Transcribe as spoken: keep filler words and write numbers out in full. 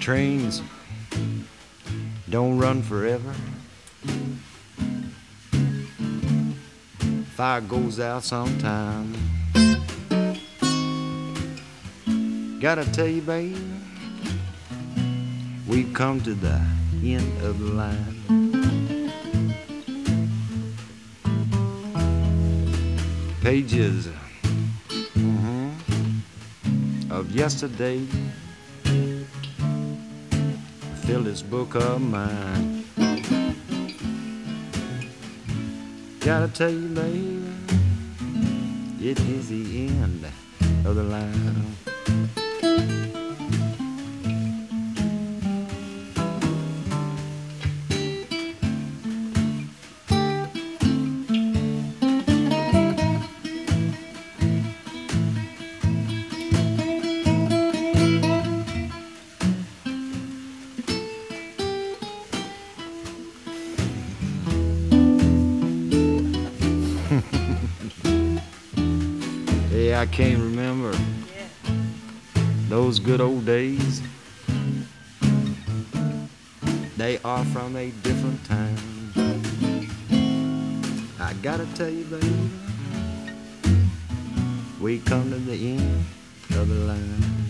Trains don't run forever. Fire goes out sometime. Gotta tell you, babe, we've come to the end of the line. Pages mhm, of yesterday fill this book of mine. Gotta tell you, baby, it is the end of the line. I can't remember those good old days. They are from a different time. I gotta tell you, baby, we come to the end of the line.